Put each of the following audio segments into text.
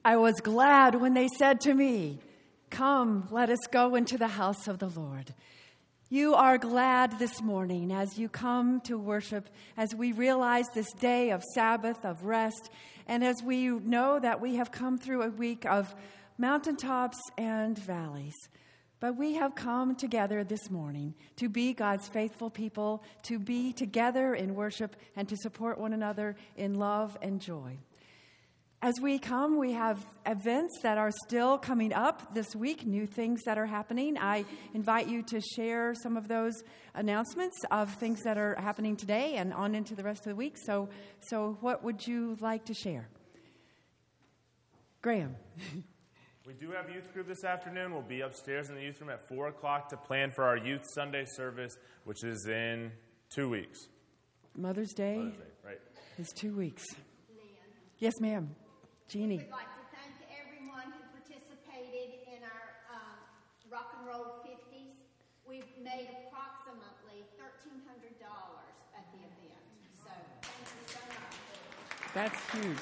I was glad when they said to me, "Come, let us go into the house of the Lord." You are glad this morning as you come to worship, as we realize this day of Sabbath, of rest, and as we know that we have come through a week of mountaintops and valleys. But we have come together this morning to be God's faithful people, to be together in worship, and to support one another in love and joy. As we come, we have events that are still coming up this week, new things that are happening. I invite you to share some of those announcements of things that are happening today and on into the rest of the week. So what would you like to share? Graham. We do have youth group this afternoon. We'll be upstairs in the youth room at 4 o'clock to plan for our Youth Sunday service, which is in 2 weeks. Mother's Day? Mother's Day, right. Is 2 weeks. Yes, ma'am. Jeannie. We'd like to thank everyone who participated in our Rock and Roll 50s. We've made approximately $1,300 at the event. So thank you so much. That's huge.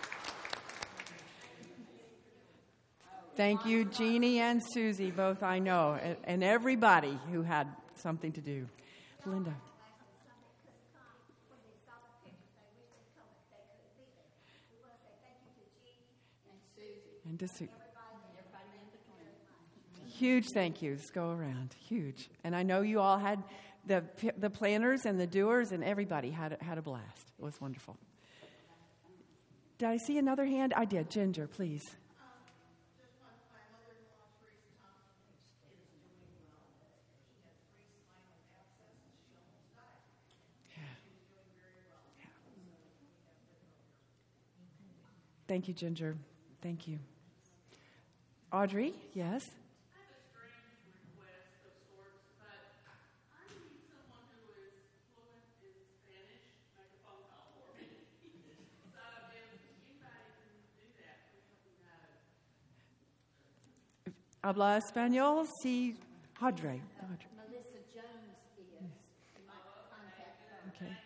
Thank you, Jeannie and Susie, both I know, and everybody who had something to do. Linda. And to Sue. Huge thank yous go around, huge. And I know you all had the planners and the doers and everybody had a blast. It was wonderful. Did I see another hand? I did. Ginger, please. Thank you, Ginger. Thank you. Audrey, yes? I have a strange request of sorts, but I need someone who is fluent in Spanish to make a phone call for me. So if anybody can do that, please let me know. Habla español, sí, Audrey. Melissa Jones is. You might contact her. Okay.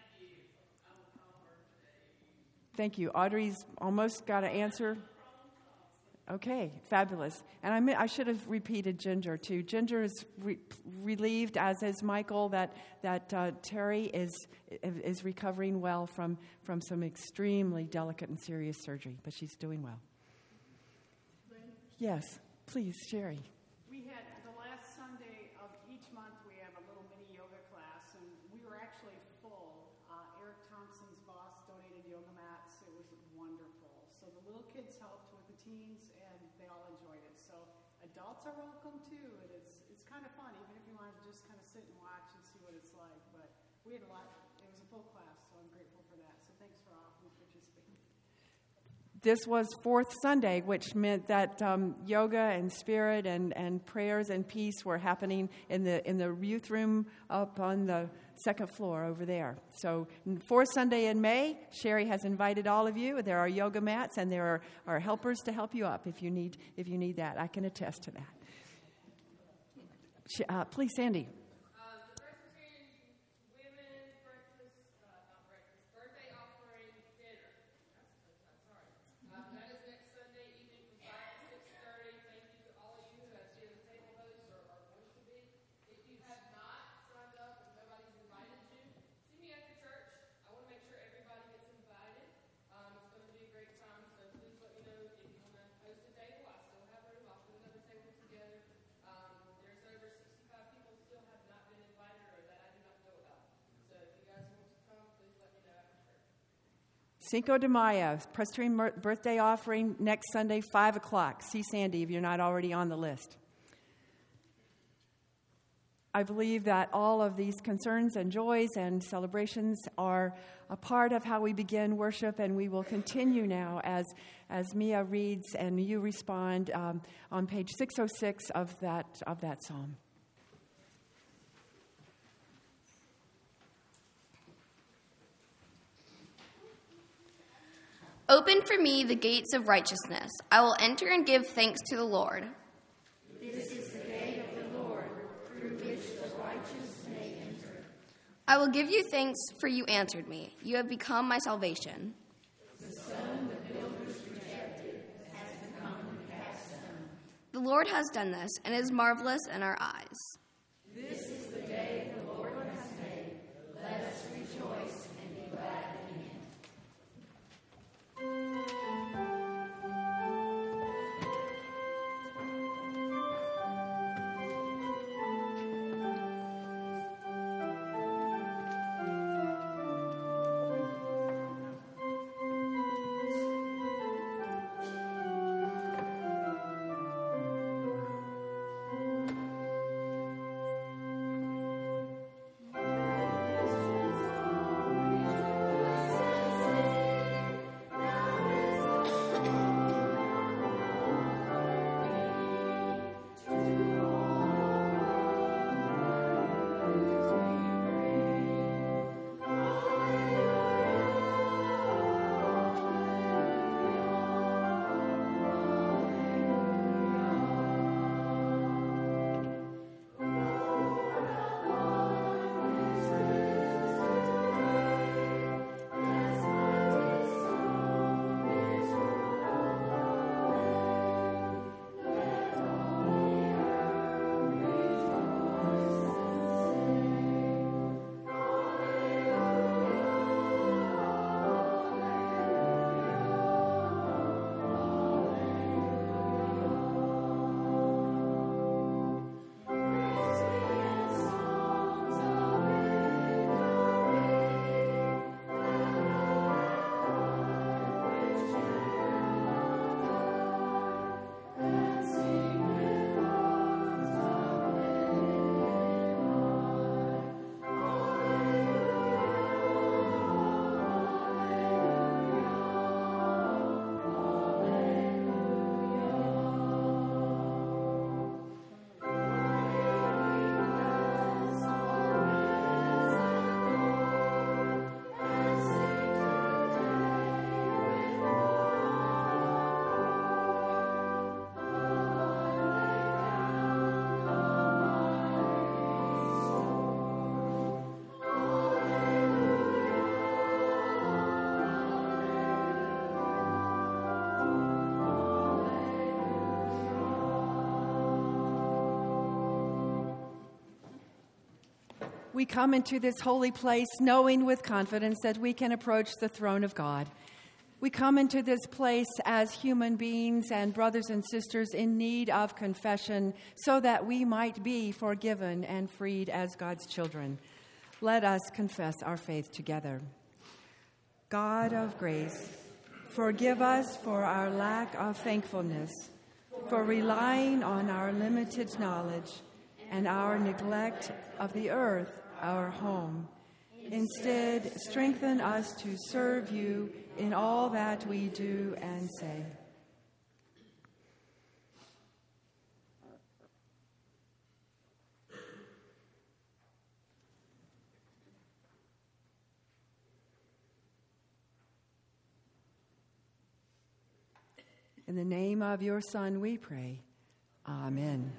Thank you. Audrey's almost got an answer. Okay, fabulous. And I should have repeated Ginger, too. Ginger is relieved, as is Michael, that Terry is recovering well from some extremely delicate and serious surgery, but she's doing well. Yes, please, Sherry. We had the last Sunday of each month, we have a little mini yoga class, and we were actually full. Eric Thompson's boss donated yoga mats. It was wonderful. So the little kids helped with the teens, and they all enjoyed it. So adults are welcome too, and it's kind of fun, even if you want to just kind of sit and watch and see what it's like. But we had a lot. It was a full class, so I'm grateful for that. So thanks for all who participated. This was fourth Sunday, which meant that yoga and spirit and prayers and peace were happening in the youth room up on the second floor over there. So fourth Sunday in May, Sherry has invited all of you. There are yoga mats and there are helpers to help you up if you need that. I can attest to that. Please, Sandy. Cinco de Mayo, Presbyterian birthday offering next Sunday, 5 o'clock. See Sandy if you're not already on the list. I believe that all of these concerns and joys and celebrations are a part of how we begin worship, and we will continue now as Mia reads and you respond on page 606 of that psalm. Open for me the gates of righteousness. I will enter and give thanks to the Lord. This is the day of the Lord, through which the righteous may enter. I will give you thanks, for you answered me. You have become my salvation. The stone the builders rejected has The Lord has done this, and is marvelous in our eyes. This is the day the Lord has made. Let us rejoice and be glad in it. We come into this holy place knowing with confidence that we can approach the throne of God. We come into this place as human beings and brothers and sisters in need of confession so that we might be forgiven and freed as God's children. Let us confess our faith together. God of grace, forgive us for our lack of thankfulness, for relying on our limited knowledge and our neglect of the earth, our home. Instead, strengthen us to serve you in all that we do and say. In the name of your Son, we pray. Amen.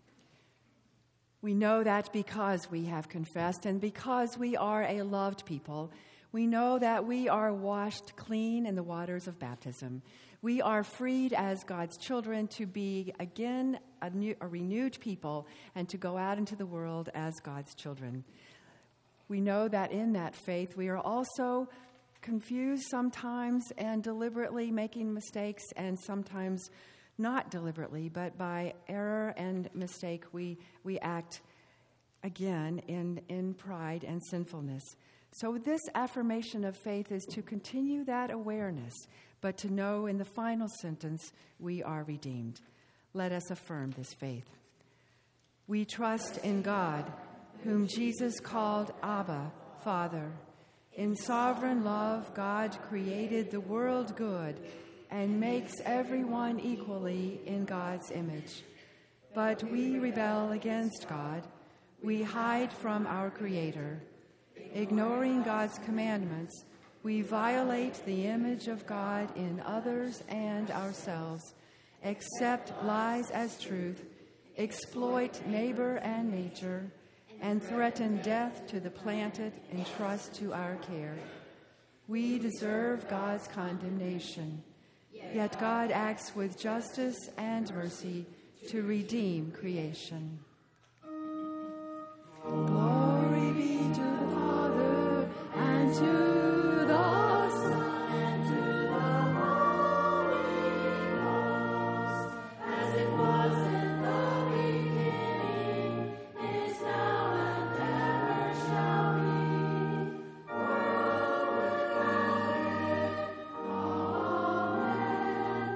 We know that because we have confessed and because we are a loved people, we know that we are washed clean in the waters of baptism. We are freed as God's children to be again a renewed people and to go out into the world as God's children. We know that in that faith we are also confused sometimes and deliberately making mistakes, and sometimes not deliberately, but by error and mistake we act again in pride and sinfulness. So this affirmation of faith is to continue that awareness, but to know in the final sentence we are redeemed. Let us affirm this faith. We trust in God, whom Jesus called Abba, Father. In sovereign love, God created the world good and makes everyone equally in God's image. But we rebel against God. We hide from our Creator. Ignoring God's commandments, we violate the image of God in others and ourselves, accept lies as truth, exploit neighbor and nature, and threaten death to the planted entrust to our care. We deserve God's condemnation. Yet God acts with justice and mercy to redeem creation. Glory be to the Father, and to the Son, and to the Holy Ghost, as it was in the beginning, is now, and ever shall be, world without end. Amen.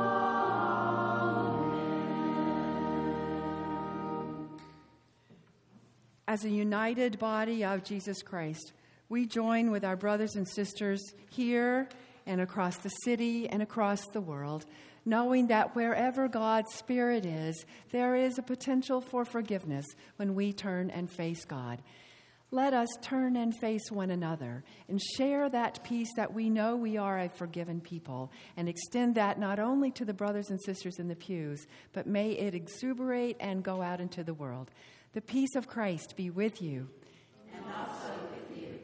Amen. As a united body of Jesus Christ, we join with our brothers and sisters here and across the city and across the world, knowing that wherever God's Spirit is, there is a potential for forgiveness when we turn and face God. Let us turn and face one another and share that peace that we know we are a forgiven people, and extend that not only to the brothers and sisters in the pews, but may it exuberate and go out into the world. The peace of Christ be with you. And also with you.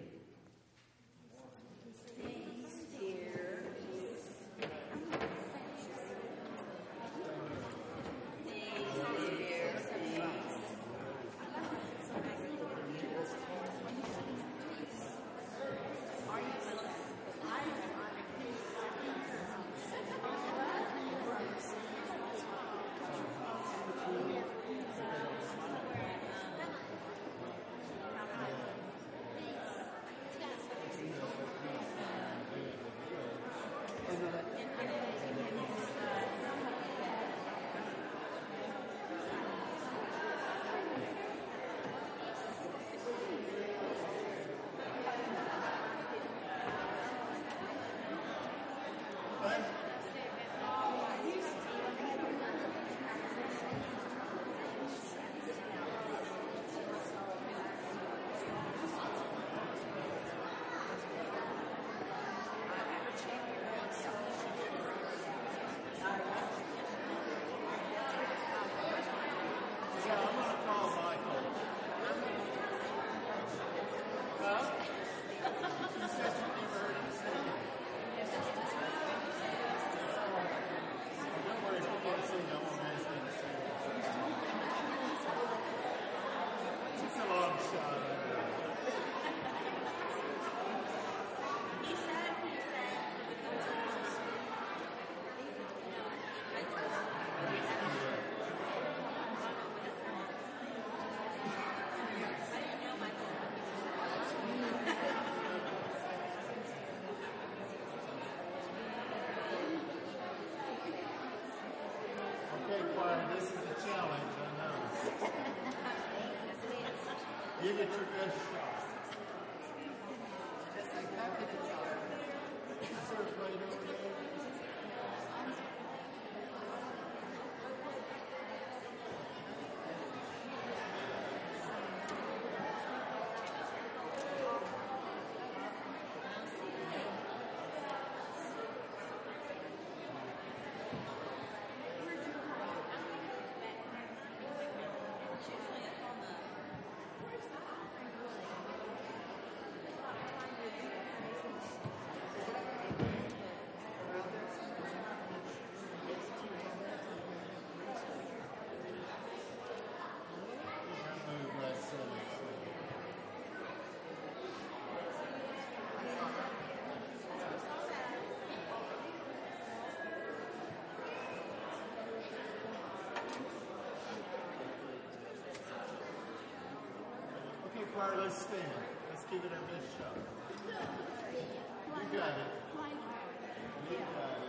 This is a challenge, I know. Give it your best shot. Sir, right over there. Okay, choir, let's stand. Let's give it our best shot. You got it. You got it.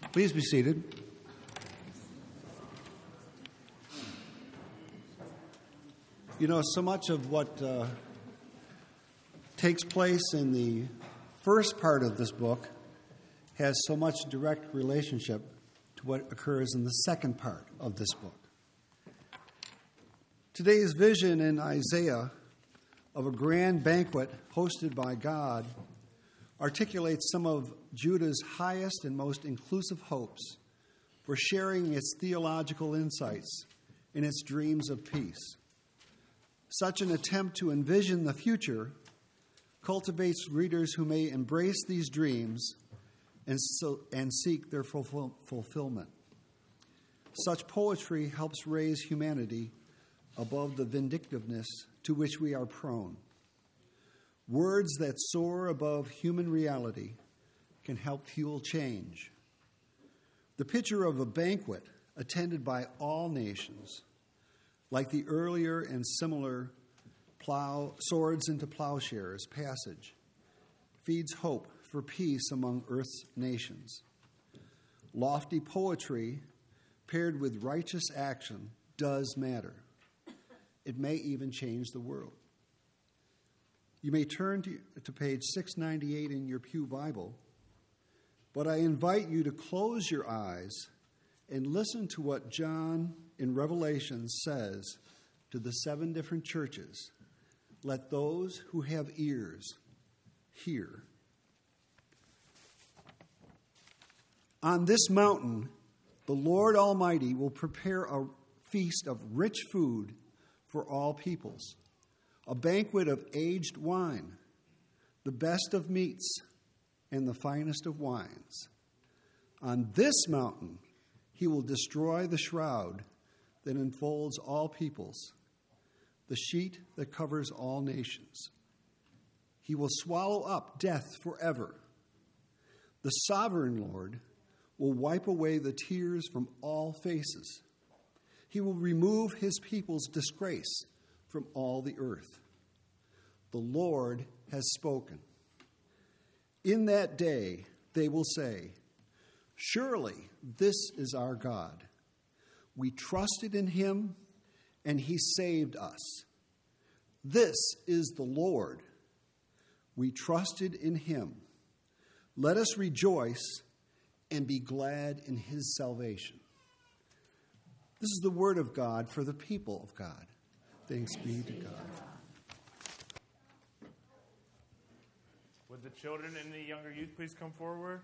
Please be seated. You know, so much of what takes place in the first part of this book has so much direct relationship to what occurs in the second part of this book. Today's vision in Isaiah of a grand banquet hosted by God articulates some of Judah's highest and most inclusive hopes for sharing its theological insights and its dreams of peace. Such an attempt to envision the future cultivates readers who may embrace these dreams and seek their fulfillment. Such poetry helps raise humanity above the vindictiveness to which we are prone. Words that soar above human reality can help fuel change. The picture of a banquet attended by all nations, like the earlier and similar swords into plowshares passage, feeds hope for peace among Earth's nations. Lofty poetry paired with righteous action does matter. It may even change the world. You may turn to page 698 in your Pew Bible, but I invite you to close your eyes and listen to what John in Revelation says to the 7 different churches. Let those who have ears hear. On this mountain, the Lord Almighty will prepare a feast of rich food for all peoples, a banquet of aged wine, the best of meats, and the finest of wines. On this mountain, he will destroy the shroud that enfolds all peoples, the sheet that covers all nations. He will swallow up death forever. The sovereign Lord will wipe away the tears from all faces. He will remove his people's disgrace from all the earth. The Lord has spoken. In that day, they will say, surely this is our God. We trusted in him, and he saved us. This is the Lord. We trusted in him. Let us rejoice and be glad in his salvation. This is the word of God for the people of God. Thanks be to God. Would the children and the younger youth please come forward?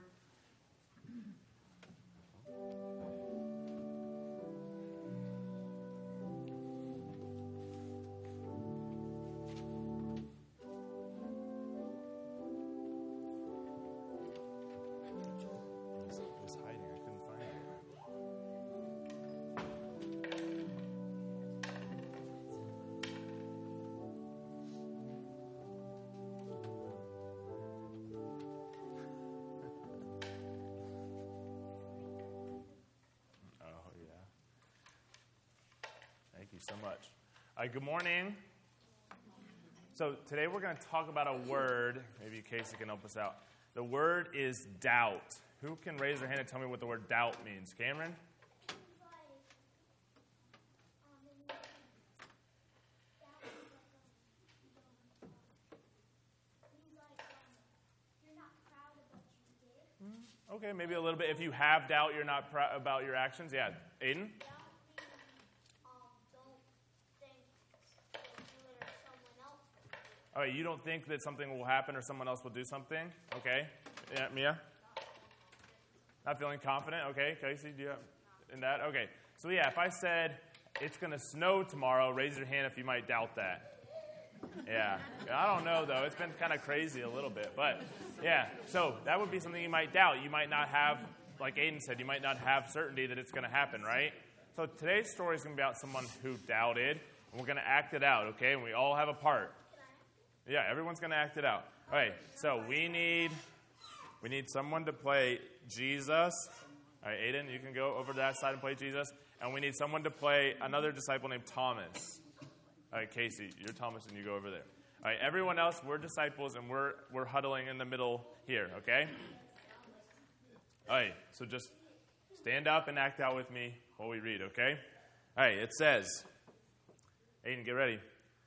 So much. Good morning. So today we're going to talk about a word. Maybe Casey can help us out. The word is doubt. Who can raise their hand and tell me what the word doubt means? Cameron? Okay, maybe a little bit. If you have doubt, you're not proud about your actions. Yeah, Aiden? All right, you don't think that something will happen or someone else will do something? Okay. Yeah, Mia? Not feeling confident? Okay. Casey, do you have in that? Okay. So, yeah, if I said it's going to snow tomorrow, raise your hand if you might doubt that. Yeah. I don't know, though. It's been kind of crazy a little bit. But, yeah, so that would be something you might doubt. You might not have, like Aiden said, you might not have certainty that it's going to happen, right? So today's story is going to be about someone who doubted, and we're going to act it out, okay? And we all have a part. Yeah, everyone's going to act it out. All right, so we need someone to play Jesus. All right, Aiden, you can go over to that side and play Jesus. And we need someone to play another disciple named Thomas. All right, Casey, you're Thomas and you go over there. All right, everyone else, we're disciples and we're huddling in the middle here, okay? All right, so just stand up and act out with me while we read, okay? All right, it says, Aiden, get ready.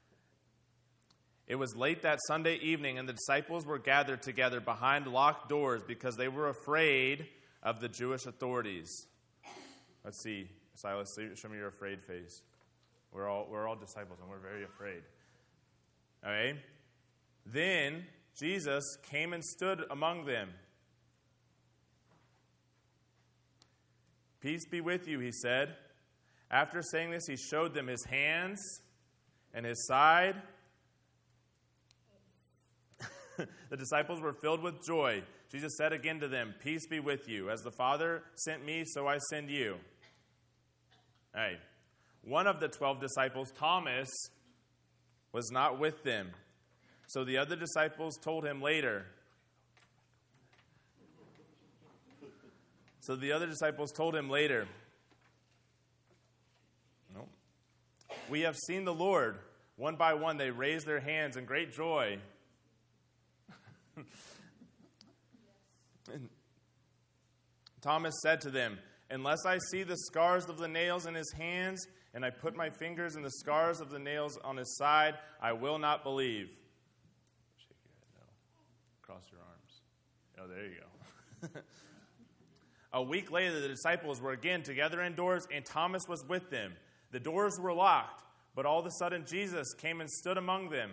It was late that Sunday evening, and the disciples were gathered together behind locked doors because they were afraid of the Jewish authorities. Let's see. Silas, show me your afraid face. We're all disciples, and we're very afraid. All right? Then Jesus came and stood among them. Peace be with you, he said. After saying this, he showed them his hands and his side. The disciples were filled with joy. Jesus said again to them, peace be with you. As the Father sent me, so I send you. All right. One of the 12 disciples, Thomas, was not with them. So the other disciples told him later. No. We have seen the Lord. One by one, they raised their hands in great joy. Thomas said to them, unless I see the scars of the nails in his hands, and I put my fingers in the scars of the nails on his side, I will not believe. Shake your head, no. Cross your arms. Oh, there you go. A week later, the disciples were again together indoors, and Thomas was with them. The doors were locked, but all of a sudden Jesus came and stood among them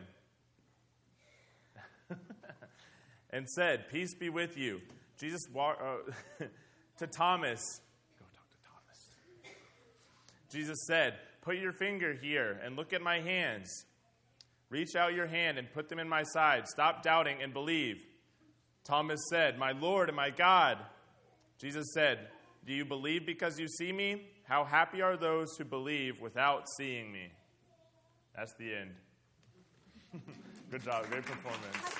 and said, peace be with you. Jesus walked to Thomas. Go talk to Thomas. Jesus said, put your finger here and look at my hands. Reach out your hand and put them in my side. Stop doubting and believe. Thomas said, my Lord and my God. Jesus said, do you believe because you see me? How happy are those who believe without seeing me? That's the end. Good job. Great performance.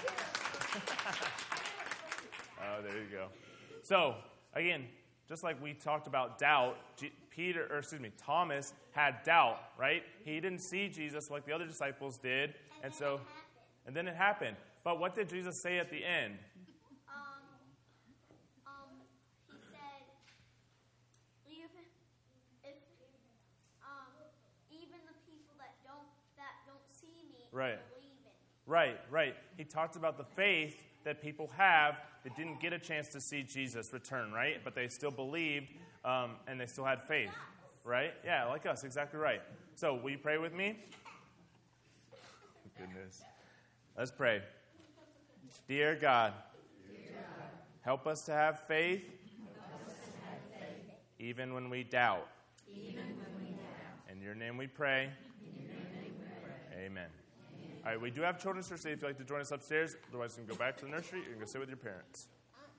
Oh, there you go. So, again, just like we talked about doubt, Thomas had doubt, right? He didn't see Jesus like the other disciples did, and then it happened. But what did Jesus say at the end? He said, even the people that don't see me, right. believe in. Right. He talked about the faith that people have that didn't get a chance to see Jesus return, right? But they still believed, and they still had faith, right? Yeah, like us, exactly right. So, will you pray with me? Goodness. Let's pray. Dear God, help us to have faith, even when we doubt. In your name we pray. Amen. All right, we do have children's church today if you'd like to join us upstairs. Otherwise, you can go back to the nursery. You can go sit with your parents.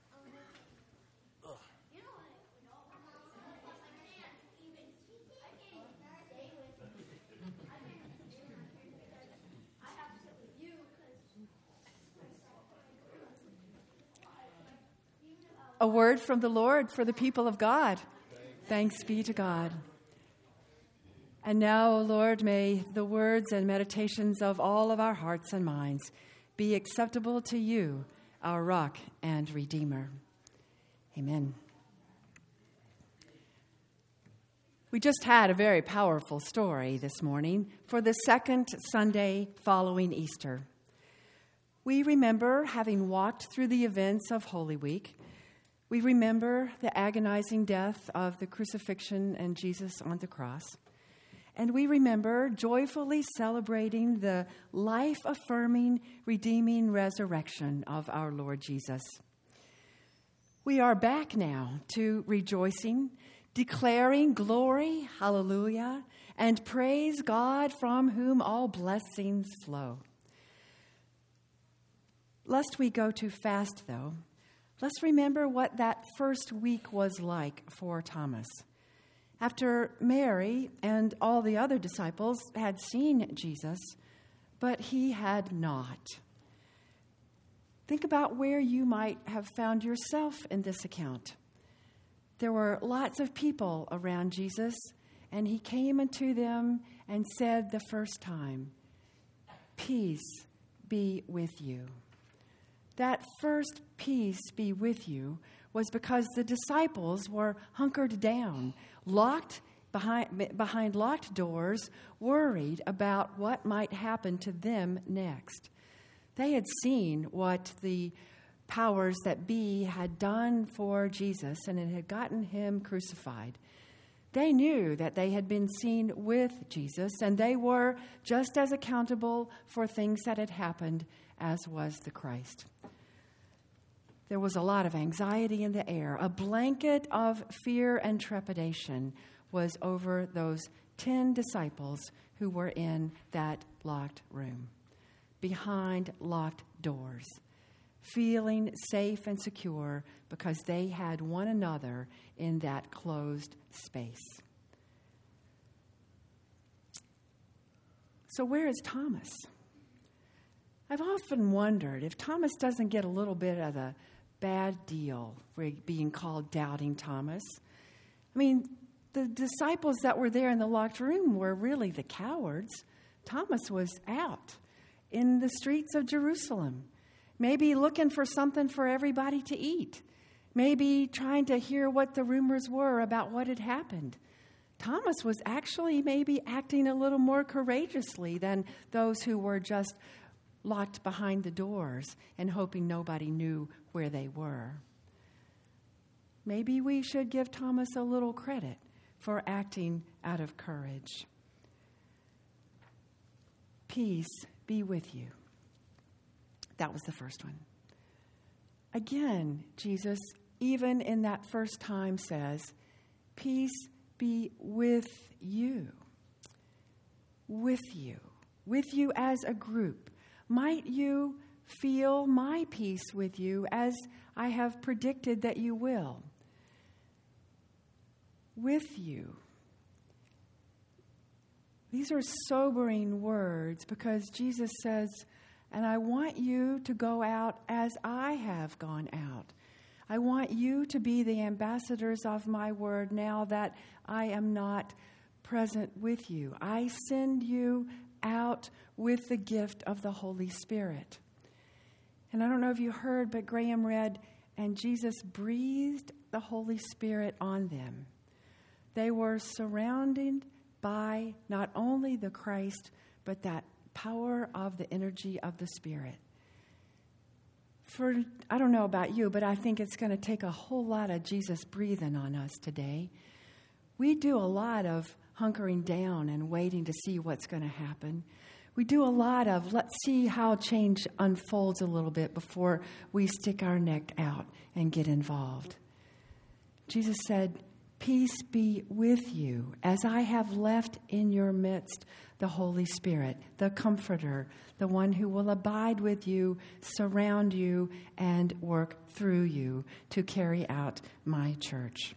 A word from the Lord for the people of God. Thanks be to God. And now, O Lord, may the words and meditations of all of our hearts and minds be acceptable to you, our rock and redeemer. Amen. We just had a very powerful story this morning for the second Sunday following Easter. We remember having walked through the events of Holy Week. We remember the agonizing death of the crucifixion and Jesus on the cross. And we remember joyfully celebrating the life-affirming, redeeming resurrection of our Lord Jesus. We are back now to rejoicing, declaring glory, hallelujah, and praise God from whom all blessings flow. Lest we go too fast, though, let's remember what that first week was like for Thomas. After Mary and all the other disciples had seen Jesus, but he had not. Think about where you might have found yourself in this account. There were lots of people around Jesus, and he came unto them and said the first time, "Peace be with you." That first "peace be with you" was because the disciples were hunkered down, locked behind locked doors, worried about what might happen to them next. They had seen what the powers that be had done for Jesus, and it had gotten him crucified. They knew that they had been seen with Jesus, and they were just as accountable for things that had happened as was the Christ. There was a lot of anxiety in the air. A blanket of fear and trepidation was over those 10 disciples who were in that locked room, behind locked doors, feeling safe and secure because they had one another in that closed space. So where is Thomas? I've often wondered if Thomas doesn't get a little bit of the bad deal for being called Doubting Thomas. I mean, the disciples that were there in the locked room were really the cowards. Thomas was out in the streets of Jerusalem, maybe looking for something for everybody to eat, maybe trying to hear what the rumors were about what had happened. Thomas was actually maybe acting a little more courageously than those who were just locked behind the doors and hoping nobody knew where they were. Maybe we should give Thomas a little credit for acting out of courage. Peace be with you. That was the first one. Again, Jesus, even in that first time, says, peace be with you. With you as a group. Might you feel my peace with you as I have predicted that you will. With you. These are sobering words because Jesus says, and I want you to go out as I have gone out. I want you to be the ambassadors of my word now that I am not present with you. I send you out with the gift of the Holy Spirit. And I don't know if you heard, but Graham read, and Jesus breathed the Holy Spirit on them. They were surrounded by not only the Christ, but that power of the energy of the Spirit. I don't know about you, but I think it's going to take a whole lot of Jesus breathing on us today. We do a lot of hunkering down and waiting to see what's going to happen. We do a lot of let's see how change unfolds a little bit before we stick our neck out and get involved. Jesus said, peace be with you as I have left in your midst the Holy Spirit, the Comforter, the one who will abide with you, surround you, and work through you to carry out my church.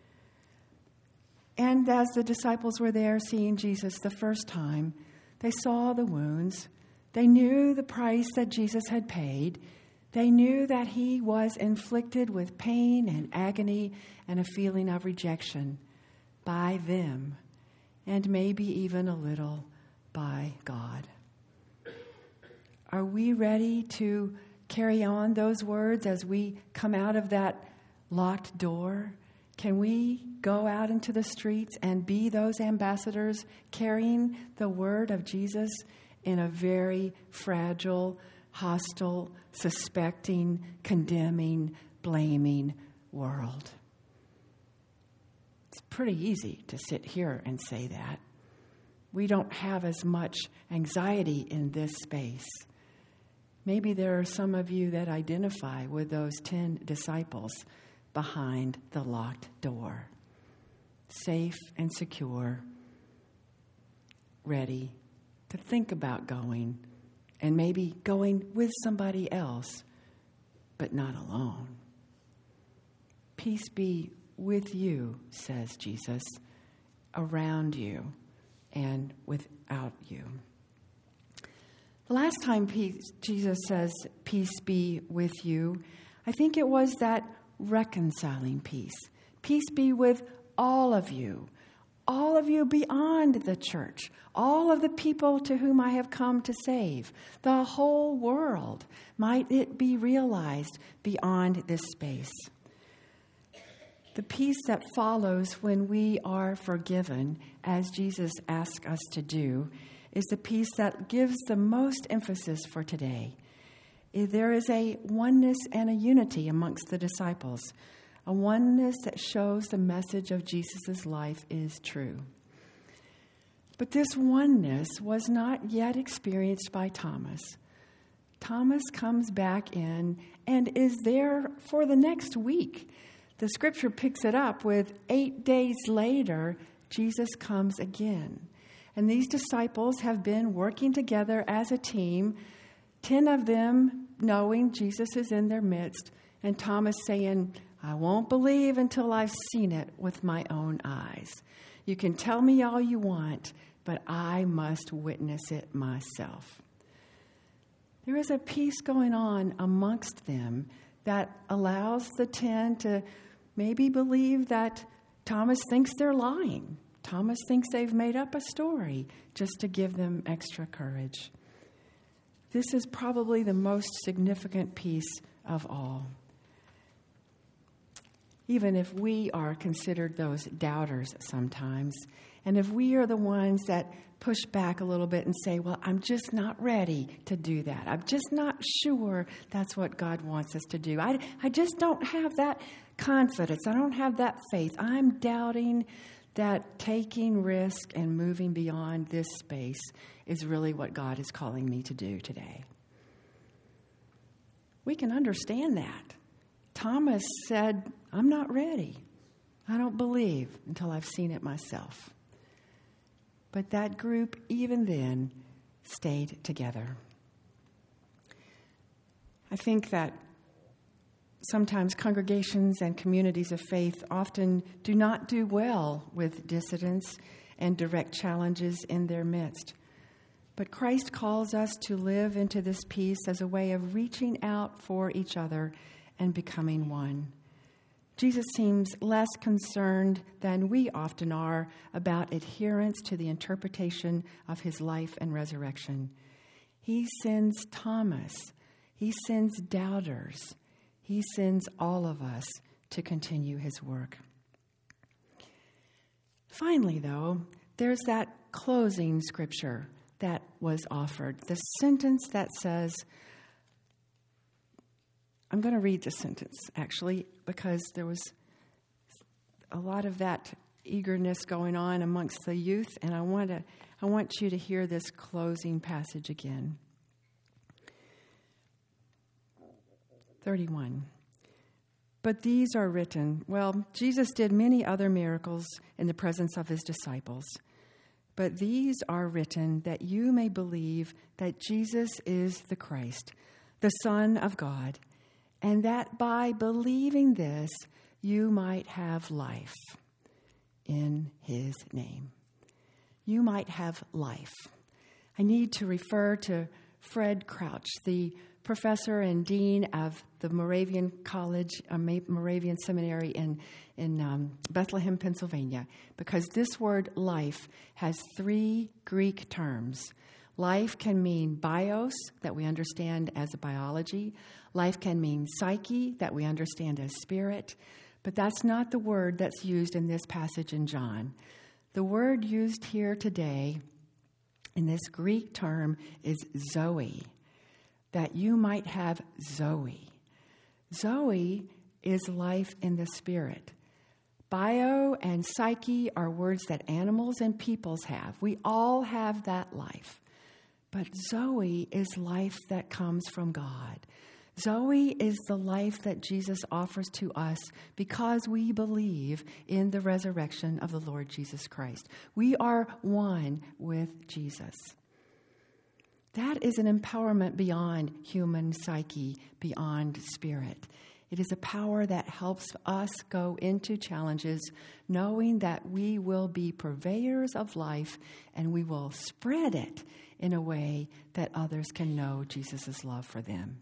And as the disciples were there seeing Jesus the first time, they saw the wounds. They knew the price that Jesus had paid. They knew that he was inflicted with pain and agony and a feeling of rejection by them, and maybe even a little by God. Are we ready to carry on those words as we come out of that locked door? Can we go out into the streets and be those ambassadors carrying the word of Jesus in a very fragile, hostile, suspecting, condemning, blaming world? It's pretty easy to sit here and say that. We don't have as much anxiety in this space. Maybe there are some of you that identify with those 10 disciples behind the locked door, safe and secure, ready to think about going, and maybe going with somebody else, but not alone. Peace be with you, says Jesus, around you and without you. The last time Jesus says, peace be with you, I think it was that reconciling peace. Peace be with all of you beyond the church, all of the people to whom I have come to save, the whole world. Might it be realized beyond this space. The peace that follows when we are forgiven, as Jesus asks us to do, is the peace that gives the most emphasis for today. There is a oneness and a unity amongst the disciples, a oneness that shows the message of Jesus' life is true. But this oneness was not yet experienced by Thomas. Thomas comes back in and is there for the next week. The scripture picks it up with 8 days later, Jesus comes again. And these disciples have been working together as a team, 10 of them knowing Jesus is in their midst, and Thomas saying, I won't believe until I've seen it with my own eyes. You can tell me all you want, but I must witness it myself. There is a peace going on amongst them that allows the 10 to maybe believe that Thomas thinks they're lying. Thomas thinks they've made up a story just to give them extra courage. This is probably the most significant piece of all. Even if we are considered those doubters sometimes, and if we are the ones that push back a little bit and say, well, I'm just not ready to do that. I'm just not sure that's what God wants us to do. I just don't have that confidence. I don't have that faith. I'm doubting that taking risk and moving beyond this space is really what God is calling me to do today. We can understand that. Thomas said, I'm not ready. I don't believe until I've seen it myself. But that group, even then, stayed together. I think that sometimes congregations and communities of faith often do not do well with dissidents and direct challenges in their midst. But Christ calls us to live into this peace as a way of reaching out for each other and becoming one. Jesus seems less concerned than we often are about adherence to the interpretation of his life and resurrection. He sends Thomas. He sends doubters. He sends all of us to continue his work. Finally, though, there's that closing scripture that was offered. The sentence that says, I'm going to read the sentence, actually, because there was a lot of that eagerness going on amongst the youth, and I want you to hear this closing passage again. 31. But these are written. Well, Jesus did many other miracles in the presence of his disciples. But these are written that you may believe that Jesus is the Christ, the Son of God, and that by believing this, you might have life in his name. You might have life. I need to refer to Fred Crouch, the professor and dean of the Moravian College, Moravian Seminary in Bethlehem, Pennsylvania, because this word life has 3 Greek terms. Life can mean bios, that we understand as a biology. Life can mean psyche, that we understand as spirit. But that's not the word that's used in this passage in John. The word used here today in this Greek term is Zoe, that you might have Zoe. Zoe is life in the spirit. Bio and psyche are words that animals and peoples have. We all have that life. But Zoe is life that comes from God. Zoe is the life that Jesus offers to us because we believe in the resurrection of the Lord Jesus Christ. We are one with Jesus. That is an empowerment beyond human psyche, beyond spirit. It is a power that helps us go into challenges knowing that we will be purveyors of life and we will spread it in a way that others can know Jesus' love for them.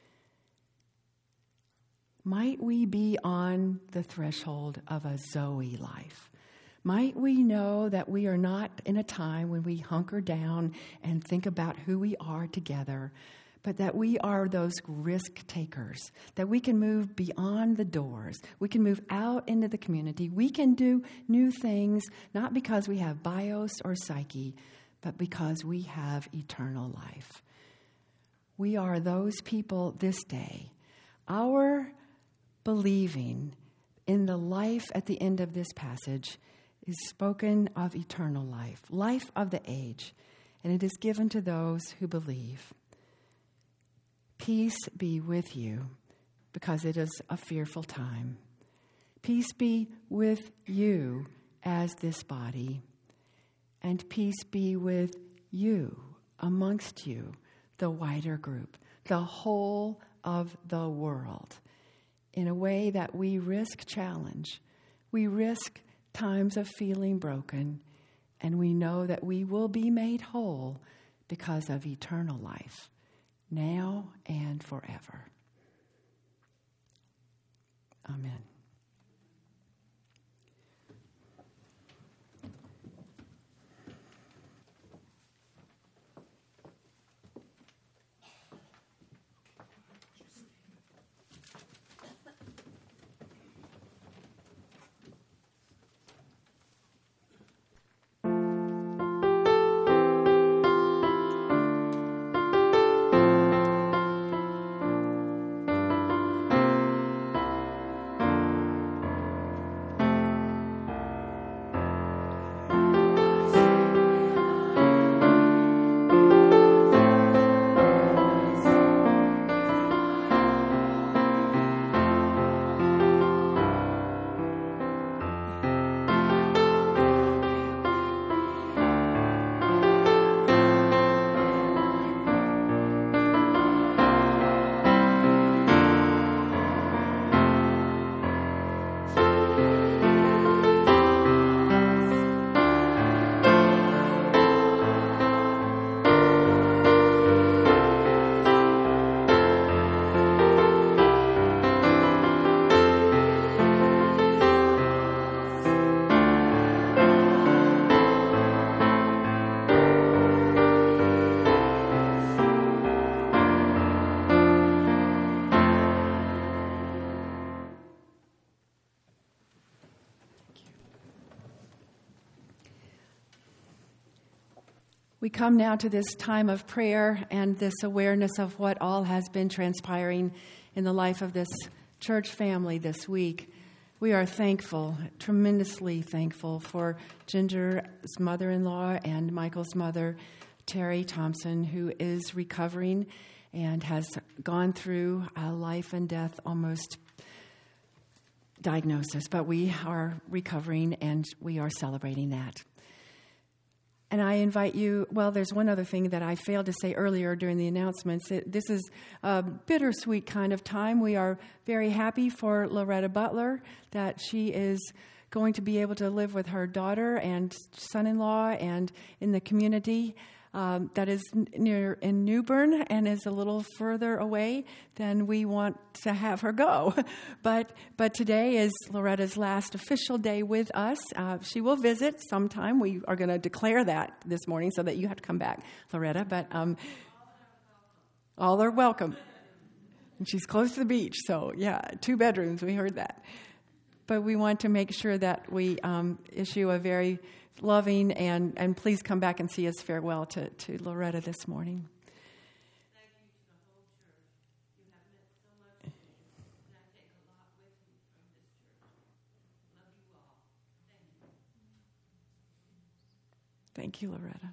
Might we be on the threshold of a Zoe life? Might we know that we are not in a time when we hunker down and think about who we are together, but that we are those risk takers, that we can move beyond the doors. We can move out into the community. We can do new things, not because we have bios or psyche, but because we have eternal life. We are those people this day. Our believing in the life at the end of this passage is spoken of eternal life, life of the age, and it is given to those who believe. Peace be with you, because it is a fearful time. Peace be with you as this body, and peace be with you, amongst you, the wider group, the whole of the world, in a way that we risk challenge. We risk times of feeling broken, and we know that we will be made whole because of eternal life, now and forever. Amen. We come now to this time of prayer and this awareness of what all has been transpiring in the life of this church family this week. We are thankful, tremendously thankful for Ginger's mother-in-law and Michael's mother, Terry Thompson, who is recovering and has gone through a life and death almost diagnosis. But we are recovering and we are celebrating that. And I invite you, well, there's one other thing that I failed to say earlier during the announcements. This is a bittersweet kind of time. We are very happy for Loretta Butler that she is going to be able to live with her daughter and son-in-law and in the community that is near in Newbern and is a little further away than we want to have her go. But today is Loretta's last official day with us. She will visit sometime. We are going to declare that this morning so that you have to come back, Loretta. But all are welcome. And she's close to the beach, so yeah, 2 bedrooms. We heard that. But we want to make sure that we issue a very loving and please come back and see us farewell to Loretta this morning. Thank you to the whole church. You have meant so much to me, and I take a lot with me from this church. Love you all. Thank you. Thank you, Loretta.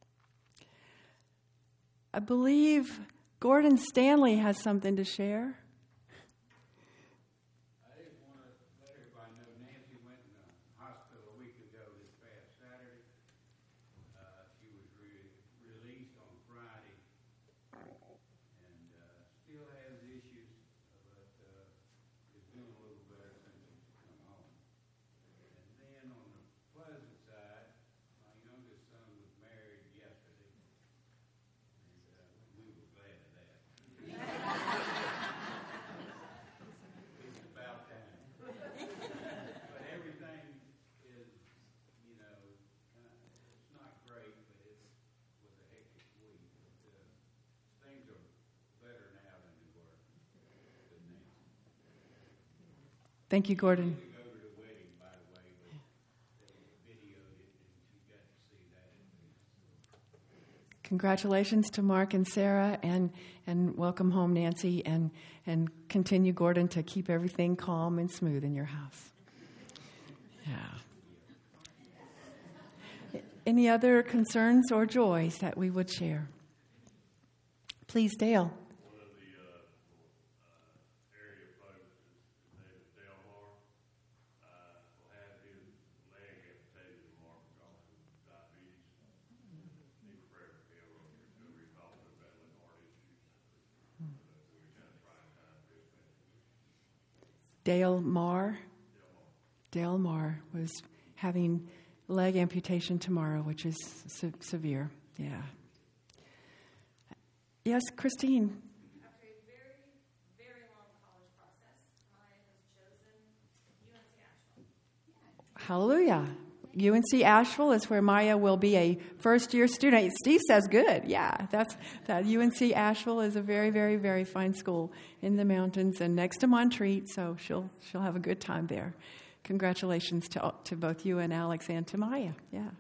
I believe Gordon Stanley has something to share. Thank you, Gordon. Congratulations to Mark and Sarah, and welcome home, Nancy, and continue, Gordon, to keep everything calm and smooth in your house. Yeah. Any other concerns or joys that we would share? Please, Dale. One of the area folks is David Delmar. Will have his leg amputated tomorrow because of diabetes. Need prayer for him on his recovery. He's also battling heart issues. We're kind of trying time for his family. Dale Marr. Dale Marr was having leg amputation tomorrow, which is severe. Yeah. Yes, Christine. After a very, very long college process, Maya has chosen UNC Asheville. Hallelujah. UNC Asheville is where Maya will be a first-year student. Steve says good. Yeah, that UNC Asheville is a very, very, very fine school in the mountains and next to Montreat, so she'll have a good time there. Congratulations to both you and Alex and to Maya. Yeah.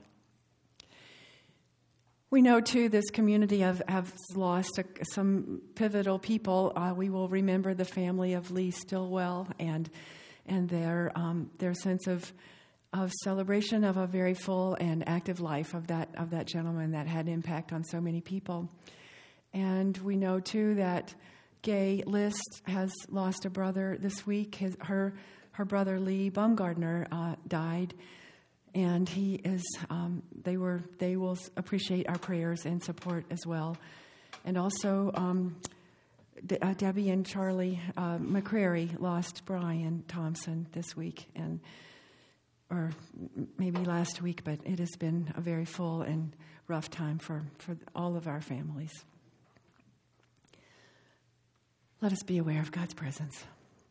We know, too, this community has lost some pivotal people. We will remember the family of Lee Stillwell and their sense of celebration of a very full and active life of that gentleman that had impact on so many people. And we know, too, that Gay List has lost a brother this week. Her brother Lee Baumgardner died. And he is. They will appreciate our prayers and support as well, and also Debbie and Charlie McCrary lost Brian Thompson this week, or maybe last week. But it has been a very full and rough time for all of our families. Let us be aware of God's presence.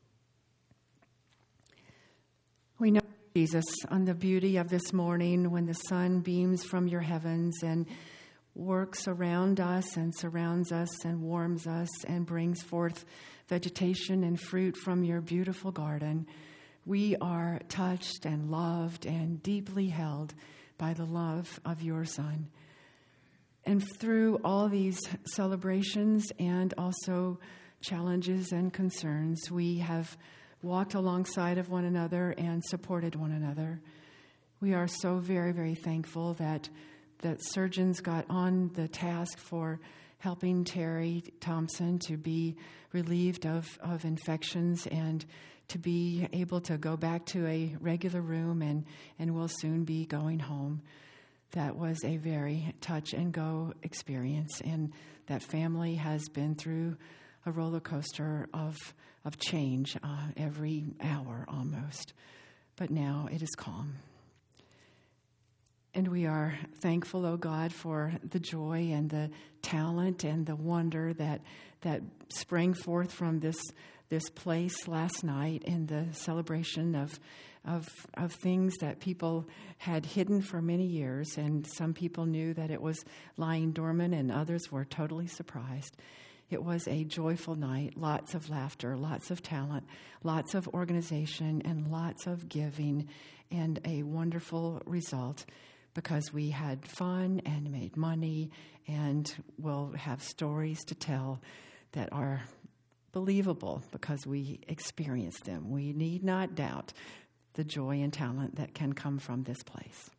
We know, Jesus, on the beauty of this morning when the sun beams from your heavens and works around us and surrounds us and warms us and brings forth vegetation and fruit from your beautiful garden. We are touched and loved and deeply held by the love of your Son. And through all these celebrations and also challenges and concerns, we have walked alongside of one another and supported one another. We are so very, very thankful that surgeons got on the task for helping Terry Thompson to be relieved of infections and to be able to go back to a regular room and will soon be going home. That was a very touch and go experience, and that family has been through a roller coaster of change every hour almost. But now it is calm. And we are thankful, oh God, for the joy and the talent and the wonder that sprang forth from this place last night in the celebration of things that people had hidden for many years. And some people knew that it was lying dormant, and others were totally surprised. It was a joyful night, lots of laughter, lots of talent, lots of organization, and lots of giving, and a wonderful result because we had fun and made money and will have stories to tell that are believable because we experienced them. We need not doubt the joy and talent that can come from this place.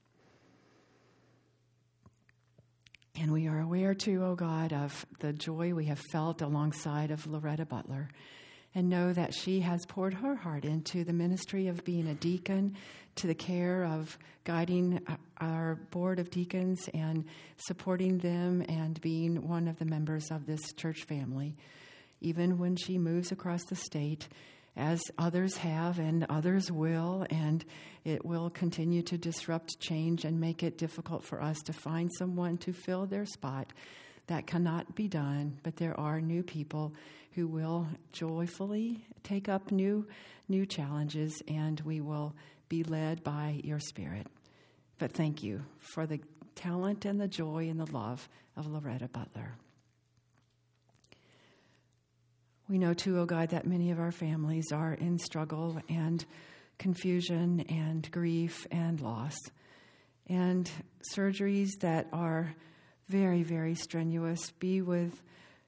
And we are aware, too, oh God, of the joy we have felt alongside of Loretta Butler, and know that she has poured her heart into the ministry of being a deacon, to the care of guiding our board of deacons and supporting them and being one of the members of this church family. Even when she moves across the state, as others have and others will, and it will continue to disrupt change and make it difficult for us to find someone to fill their spot. That cannot be done, but there are new people who will joyfully take up new challenges, and we will be led by your Spirit. But thank you for the talent and the joy and the love of Loretta Butler. We know, too, O God, that many of our families are in struggle and confusion and grief and loss, and surgeries that are very, very strenuous. Be with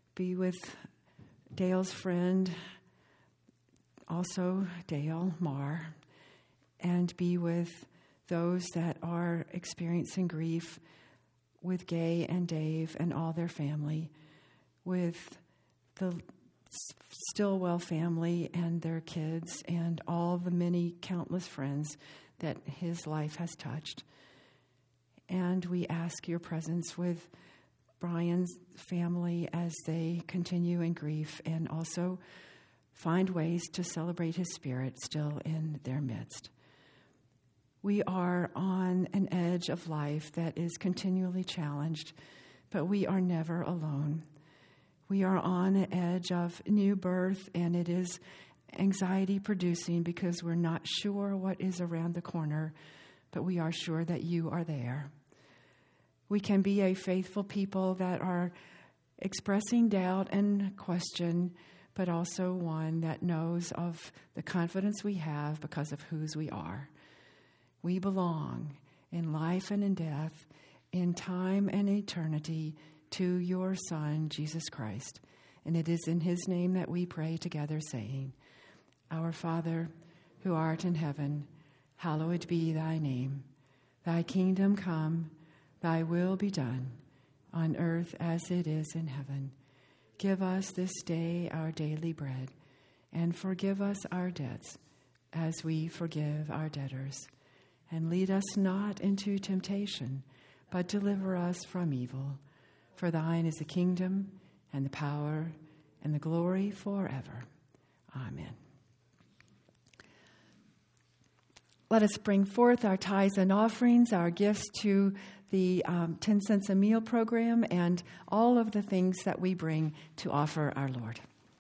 Dale's friend, also Dale Marr, and be with those that are experiencing grief, with Gay and Dave and all their family, with the Stillwell family and their kids, and all the many countless friends that his life has touched. And we ask your presence with Brian's family as they continue in grief, and also find ways to celebrate his spirit still in their midst. We are on an edge of life that is continually challenged, but we are never alone. We are on an edge of new birth, and it is anxiety producing because we're not sure what is around the corner, but we are sure that you are there. We can be a faithful people that are expressing doubt and question, but also one that knows of the confidence we have because of whose we are. We belong in life and in death, in time and eternity, to your Son, Jesus Christ. And it is in his name that we pray together, saying, Our Father, who art in heaven, hallowed be thy name. Thy kingdom come, thy will be done, on earth as it is in heaven. Give us this day our daily bread, and forgive us our debts, as we forgive our debtors. And lead us not into temptation, but deliver us from evil. For thine is the kingdom, and the power, and the glory forever. Amen. Let us bring forth our tithes and offerings, our gifts to the 10 cents a meal program, and all of the things that we bring to offer our Lord.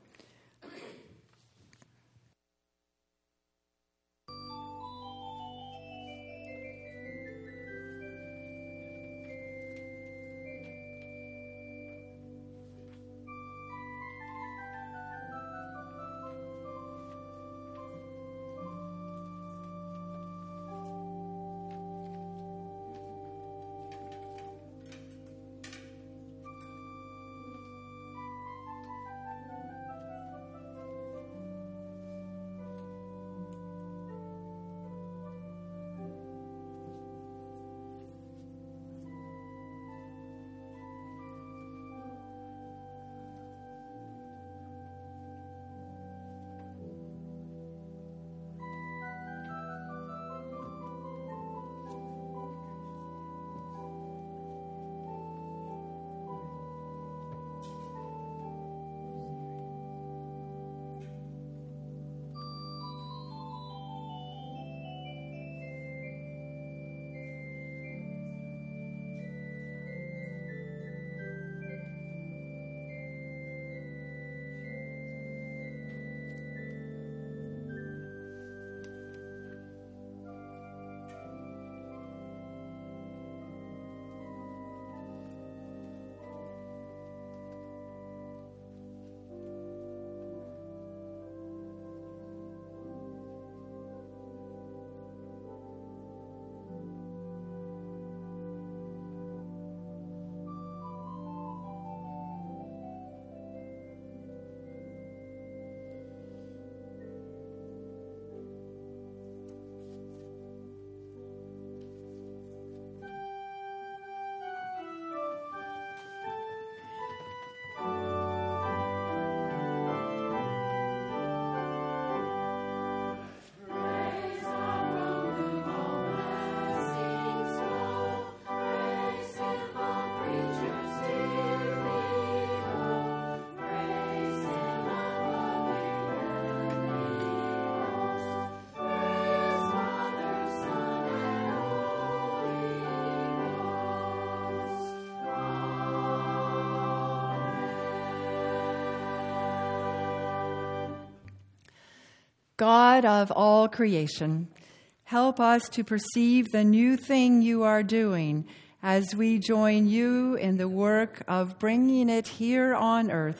God of all creation, help us to perceive the new thing you are doing as we join you in the work of bringing it here on earth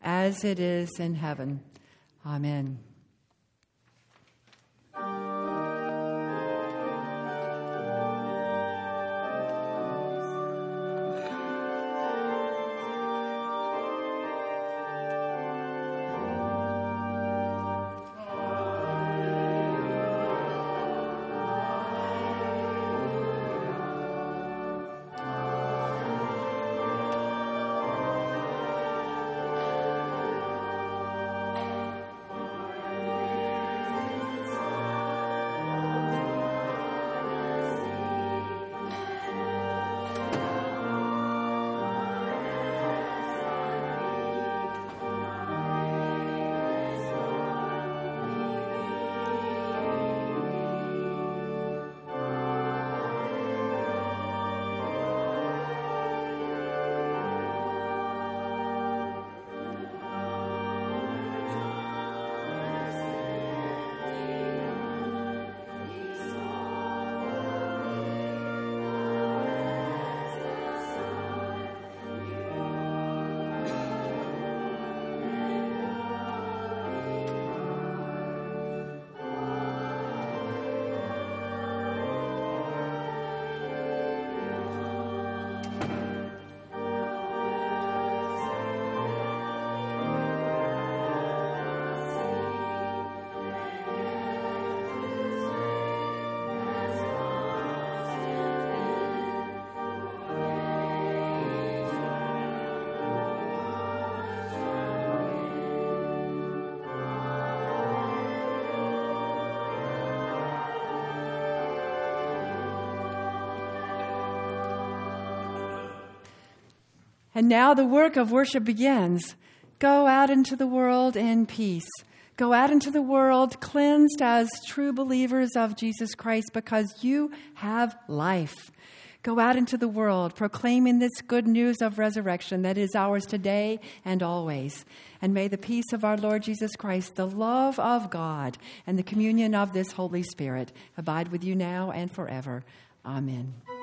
as it is in heaven. Amen. And now the work of worship begins. Go out into the world in peace. Go out into the world cleansed as true believers of Jesus Christ because you have life. Go out into the world proclaiming this good news of resurrection that is ours today and always. And may the peace of our Lord Jesus Christ, the love of God, and the communion of this Holy Spirit abide with you now and forever. Amen.